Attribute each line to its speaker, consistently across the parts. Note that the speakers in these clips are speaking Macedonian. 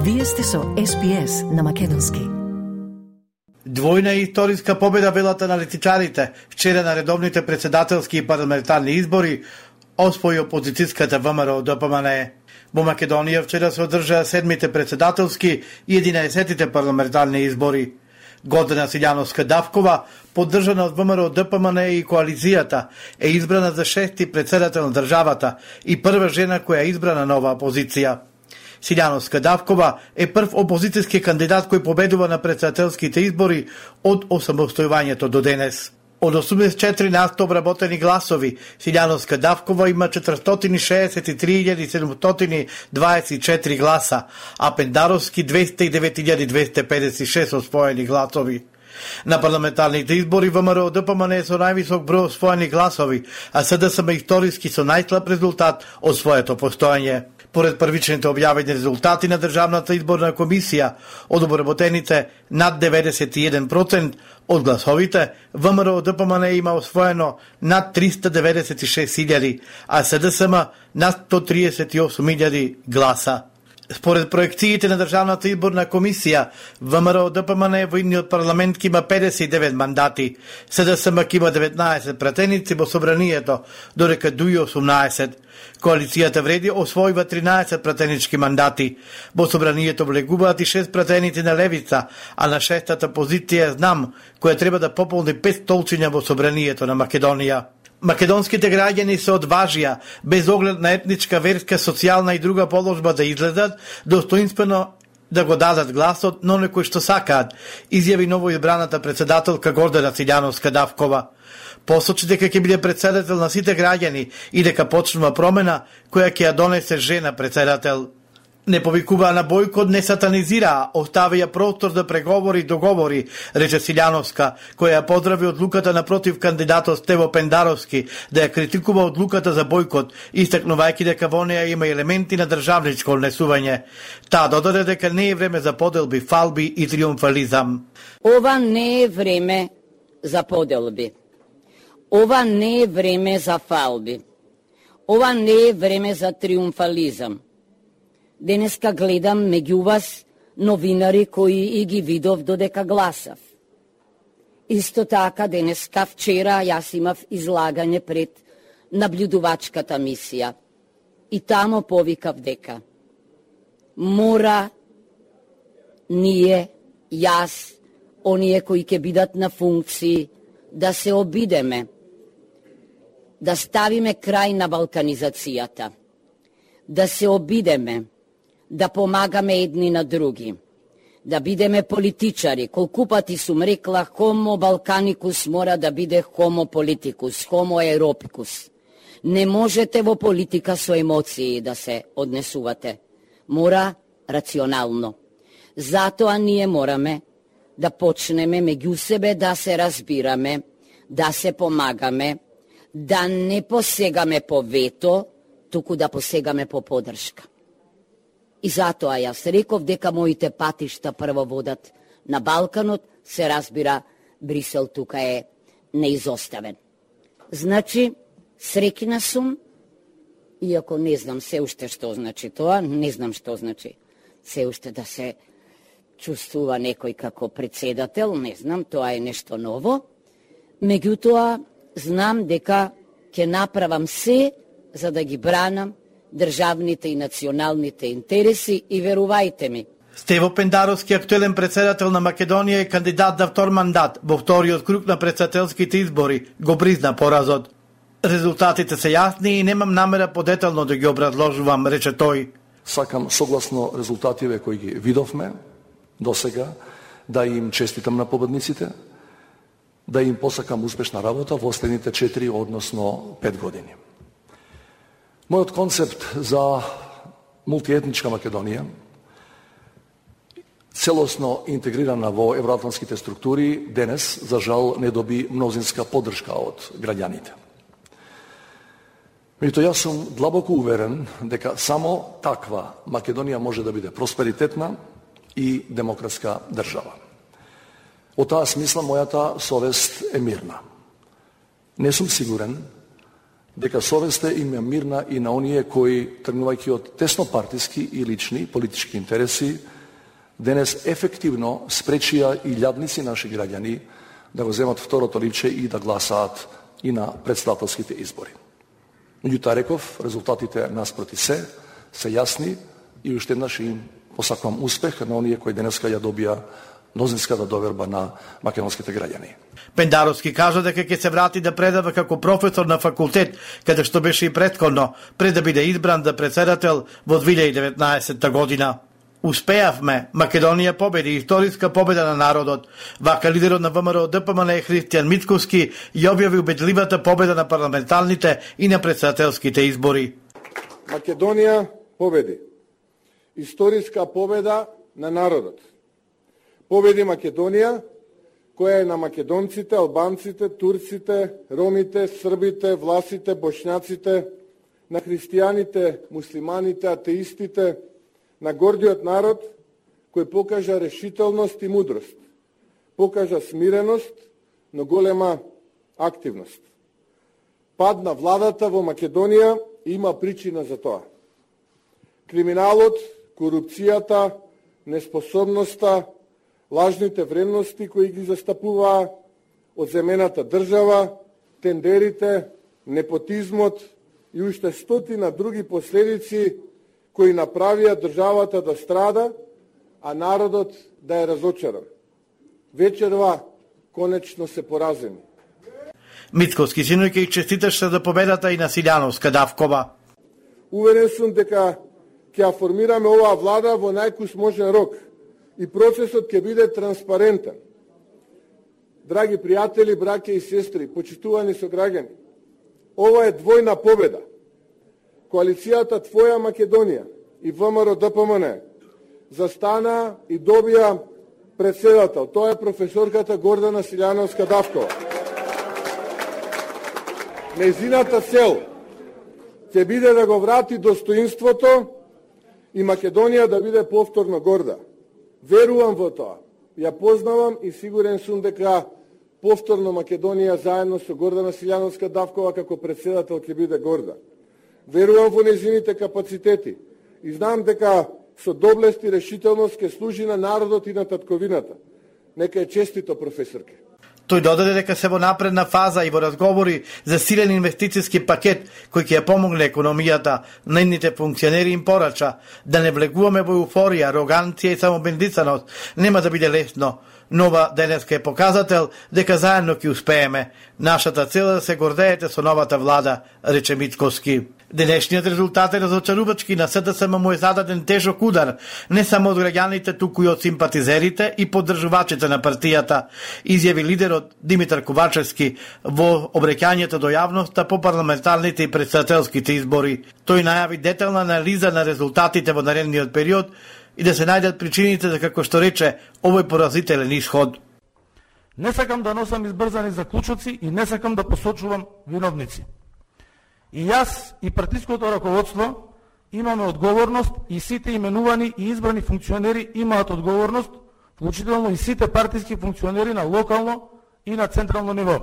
Speaker 1: Вие сте со SPS на македонски.
Speaker 2: Двојна историска победа велат аналитичарите. Вчера на редовните председателски и парламентарни избори освои опозицијската ВМРО ДПМНЕ. Во Македонија вчера се одржаа 7-те председателски и 11-те парламентарни избори. Гордана Силјановска-Давкова, поддржана од ВМРО ДПМНЕ и коалицијата, е избрана за 6-ти председател на државата и прва жена која е избрана нова опозиција. Силјановска-Давкова е прв опозицијски кандидат кој победува на председателските избори од осамостојувањето до денес. Од 84% обработени гласови, Силјановска-Давкова има 463.724 гласа, а Пендаровски 209.256 освоени гласови. На парламентарните избори ВМРО ДПМНЕ со највисок број освоени гласови, а СДСМ историски со најслаб резултат од своето постојање. Поред првичните објавени резултати на Државната изборна комисија, од обработените над 91% од гласовите, ВМРО ДПМНЕ има освоено над 396.000, а СДСМ над 138.000 гласа. Според проекциите на Државната изборна комисија, ВМРО ДПМНЕ во идниот парламент има 59 мандати, СДСМ има 19 пратеници во собранието, додека ДУИ 18. Коалицијата Вреди освојува 13 пратенички мандати. Во собранието влегуваат и 6 пратеници на Левица, а на 6-та позиција Знам, која треба да пополни 5 столчиња во собранието на Македонија. Македонските граѓани се одважија, без оглед на етничка, верска, социјална и друга положба да излезат, достоинствено да го дадат гласот, но некој што сакаат, изјави новоизбраната председателка Гордана Силјановска-Давкова. Посочи дека ќе биде председател на сите граѓани и дека почнува промена која ќе ја донесе жена председател. Не повикуваа на бојкот, не сатанизираа, оставија простор за преговори и договори, рече Силјановска, која ја поздрави одлуката напротив кандидатот Стево Пендаровски да ја критикува одлуката за бојкот, истакнувајќи дека во неја има елементи на државничко однесување. Таа додаде дека не е време за поделби, фалби и триумфализам.
Speaker 3: Ова не е време за поделби. Ова не е време за фалби. Ова не е време за триумфализам. Денеска гледам меѓу вас новинари кои и ги видов додека гласав. Исто така денеска, вчера, јас имав излагање пред наблюдувачката мисија. И тамо повикав дека мора ние, јас, оние кои ќе бидат на функции, да се обидеме, да ставиме крај на балканизацијата, да се обидеме, да помагаме едни на други, да бидеме политичари. Колку пати сум рекла, хомо балканикус мора да биде хомо политикус, хомо еропикус. Не можете во политика со емоции да се однесувате. Мора рационално. Затоа ние мораме да почнеме меѓу себе да се разбираме, да се помагаме, да не посегаме по вето, туку да посегаме по поддршка. И затоа јас реков дека моите патишта прво водат на Балканот, се разбира, Брисел тука е неизоставен. Значи, среќна сум, иако не знам се уште што значи тоа, не знам што значи се уште да се чувствува некој како председател, не знам, тоа е нешто ново. Меѓутоа, знам дека ќе направам се за да ги бранам државните и националните интереси и верувајте ми.
Speaker 2: Стево Пендаровски, актуелен председател на Македонија, е кандидат за втор мандат во вториот круг на председателските избори, го призна поразот. Резултатите се јасни и немам намера подетално да ги образложувам, рече тој.
Speaker 4: Сакам согласно резултативе кои ги видовме досега да им честитам на победниците, да им посакам успешна работа во следните 4, односно 5 години. Мојот концепт за мултиетничка Македонија, целосно интегрирана во евроатлантските структури, денес, за жал, не доби мнозинска поддршка од граѓаните. Меѓутоа, јас сум длабоко уверен дека само таква Македонија може да биде просперитетна и демократска држава. Од таа смисла, мојата совест е мирна. Не сум сигурен дека совеста им е мирна и на оние кои, тргнувајќи од теснопартиски и лични политички интереси, денес ефективно спречија и илјадници наши граѓани да го земат второто ливче и да гласаат и на председателските избори. Меѓутоа реков, резултатите наспроти се јасни и уште еднаш им посакувам успех на оние кои денеска ја добија мнозинската доверба на македонските граѓани.
Speaker 2: Пендаровски кажа дека ќе се врати да предава како професор на факултет, каде што беше и претходно, пред да биде избран за председател во 2019 година. Успеавме, Македонија победи, историска победа на народот. Вака лидерот на ВМРО ДПМН Христијан Мицковски ја објави убедливата победа на парламентарните и на председателските избори.
Speaker 5: Македонија победи. Историска победа на народот. Победи Македонија, која е на македонците, албанците, турците, ромите, србите, власите, бошњаците, на христијаните, муслиманите, атеистите, на гордиот народ, кој покажа решителност и мудрост, покажа смиреност, но голема активност. Пад на владата во Македонија има причина за тоа. Криминалот, корупцијата, неспособноста, лажните вредности кои ги застапуваа, одземената држава, тендерите, непотизмот и уште стотина други последици кои направија државата да страда, а народот да е разочаран. Вечерва конечно се поразени.
Speaker 2: Мицковски синој ќе честиташе за победата и на Силјановска Давкова.
Speaker 5: Уверен сум дека ќе ја формираме оваа влада во најкус можен рок и процесот ќе биде транспарентен. Драги пријатели, браќа и сестри, почитувани сограѓани, ова е двојна победа. Коалицијата Твоја Македонија и ВМРО ДПМН застана и добија председател. Тоа е професорката Гордана Силјановска Давкова. Нејзината цел ќе биде да го врати достоинството и Македонија да биде повторно горда. Верувам во тоа. Ја познавам и сигурен сум дека повторно Македонија заедно со Гордана Силјановска Давкова како председател ќе биде горда. Верувам во незините капацитети и знам дека со доблест и решителност ќе служи на народот и на татковината. Нека е честито, професорке.
Speaker 2: Тој додаде дека се во напредна фаза и во разговори за силен инвестицијски пакет кој ќе ја помогне економијата. Нейните функционери им порача да не влегуваме во еуфорија, ароганција и самобендицаност. Нема да биде лесно. Нова денеска е показател дека заедно ќе успееме. Нашата цел е да се гордеете со новата влада, рече Мицковски. Денешниот резултат е разочарувачки. На СДСМ му е зададен тежок удар, не само од граѓаните, туку и од симпатизерите и поддржувачите на партијата, изјави лидерот Димитар Ковачевски во обреќањето до јавноста по парламентарните и председателските избори. Тој најави детална анализа на резултатите во наредниот период и да се најдат причините за, како што рече, овој поразителен исход.
Speaker 6: Не сакам да носам избрзани заклучоци и не сакам да посочувам виновници. И јас и партиското раководство имаме одговорност и сите именувани и избрани функционери имаат одговорност, вклучително и сите партиски функционери на локално и на централно ниво.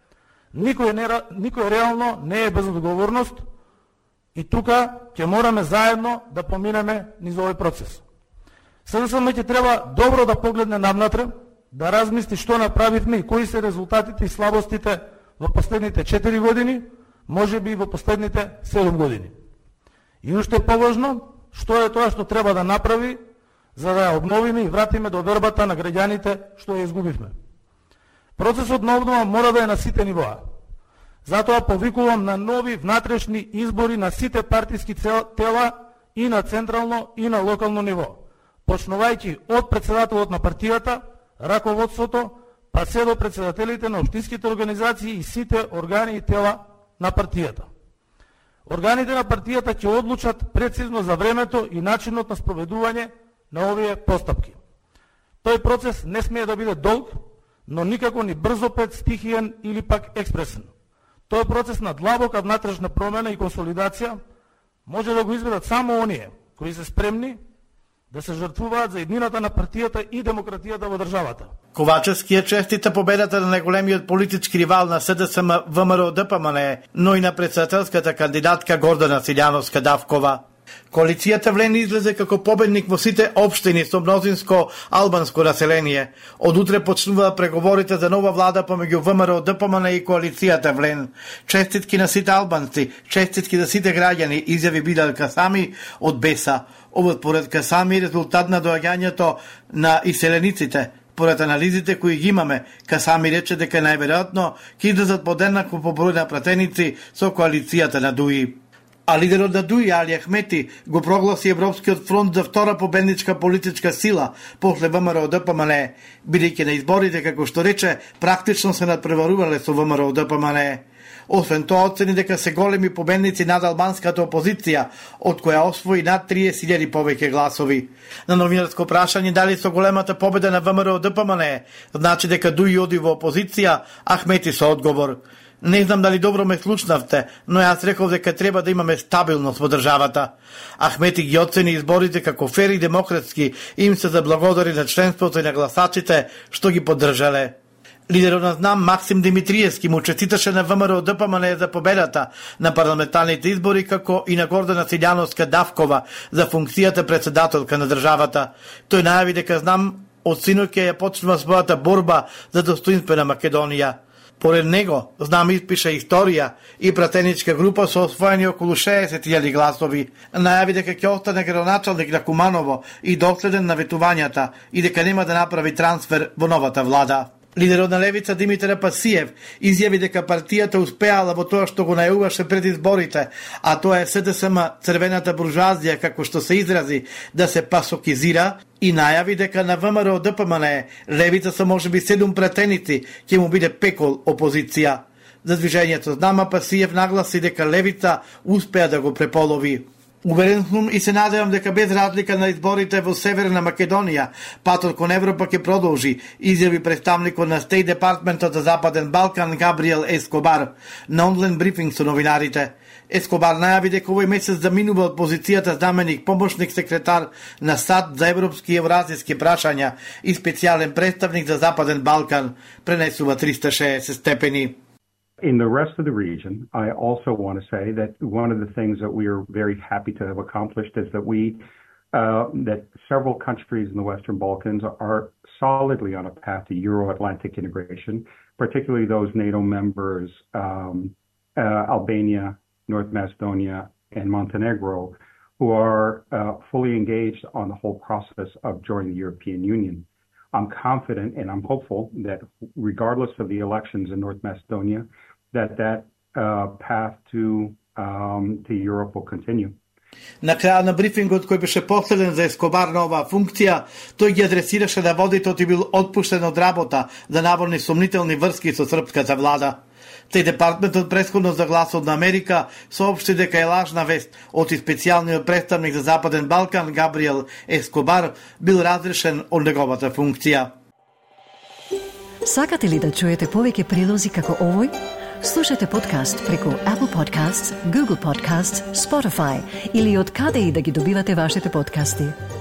Speaker 6: Никој реално не е без одговорност и тука ќе мораме заедно да поминеме низ овој процес. СДСМ ќе треба добро да погледне навнатре, да размисли што направивме и кои се резултатите и слабостите во последните 4 години, може би и во последните 7 години. И уште поважно, што е тоа што треба да направи за да ја обновиме и вратиме довербата на граѓаните што ја изгубивме. Процесот на обнова мора да е на сите нивоа. Затоа повикувам на нови внатрешни избори на сите партиски тела и на централно и на локално ниво, почнувајќи од председателот на партијата, раководството, па се до председателите на општинските организации и сите органи и тела на партијата. Органите на партијата ќе одлучат прецизно за времето и начинот на спроведување на овие постапки. Тој процес не смее да биде долг, но никако ни брзопет, стихиен или пак експресен. Тој процес на длабока внатрешна промена и консолидација може да го изведат само оние кои се спремни да се жртвуваат за еднината на партијата и демократијата во државата.
Speaker 2: Ковачевски ја честита победата на најголемиот политички ривал на СДСМ ВМРО ДПМН, но и на председателската кандидатка Гордана Силјановска Давкова. Коалицијата Влен излезе како победник во сите општини со мнозинско албанско население. Од утре почнуваат преговорите за нова влада помеѓу ВМРО, ДПМН и коалицијата Влен. Честитки на сите албанци, честитки на сите граѓани, изјави Билал Касами од Беса. Ова според Касами резултат на доаѓањето на иселениците. Поред анализите кои ги имаме, Касами рече дека најверојатно ќе излезат подеднакво по број на пратеници со коалицијата на ДУИ. А лидерот на ДУИ, Али Ахмети, го прогласи Европскиот фронт за втора победничка политичка сила после ВМРО ДПМН, бидејќи на изборите, како што рече, практично се надпреварувале со ВМРО ДПМН. Освен тоа, оцени дека се големи победници над албанската опозиција, од која освои над 30.000 повеќе гласови. На новинарско прашање дали со големата победа на ВМРО ДПМН значи дека ДУИ оди во опозиција, Ахмети со одговор: не знам дали добро ме слушнавте, но јас реков дека треба да имаме стабилност во државата. Ахмети ги оцени изборите како фер и демократски и им се заблагодари на членството и на гласачите што ги поддржале. Лидерот на ЗНАМ Максим Димитриевски му честиташе на ВМРО ДПМН за победата на парламентарните избори, како и на Гордана Силјановска-Давкова за функцијата председателка на државата. Тој најави дека ЗНАМ од синоќа ја почнува својата борба за достоинствена Македонија. Поред него, ЗНАМ испише историја и пратеничка група со освоени околу 60.000 гласови. Најави дека ќе остане градоначалник на Куманово и доследен на ветувањата и дека нема да направи трансфер во новата влада. Лидерот на левица Димитар Пасиев изјави дека партијата успеала во тоа што го најуваше пред изборите, а тоа е СДСМ, црвената буржуазија, како што се изрази, да се пасокизира, и најави дека на ВМРО ДПМН левица со можеби 7 пратеници ќе му биде пекол опозиција. За движењето ЗНАМ Пасиев нагласи дека левица успеа да го преполови. Уверен сум и се надевам дека без разлика на изборите во Северна Македонија, патот кон Европа ќе продолжи, изјави представникот на Стејт Департментот за Западен Балкан Габриел Ескобар на онлайн брифинг со новинарите. Ескобар најави дека овој месец заминува од позицијата заменик помошник секретар на САД за европски и евразиски прашања и специјален представник за Западен Балкан, пренесува 360 степени.
Speaker 7: In the rest of the region, I also want to say that one of the things that we are very happy to have accomplished is that that several countries in the Western Balkans are solidly on a path to Euro-Atlantic integration, particularly those NATO members, Albania, North Macedonia, and Montenegro, who are fully engaged on the whole process of joining the European Union. I'm confident and I'm hopeful that regardless of the elections in North Macedonia, that path to Europe will continue.
Speaker 2: На крај на брифингот кој беше последен за Ескобар на оваа функција, тој ги адресираше да водитот и бил отпуштен од работа за наводни сомнителни врски со српската влада. Стејт Департментот претходно за Гласот на Америка соопшти дека е лажна вест од специјалниот представник за Западен Балкан Габриел Ескобар бил разрешен од неговата функција.
Speaker 1: Сакате ли да чуете повеќе прилози како овој? Слушате подкаст преку Apple Podcasts, Google Podcasts, Spotify или од каде и да ги добивате вашите подкасти.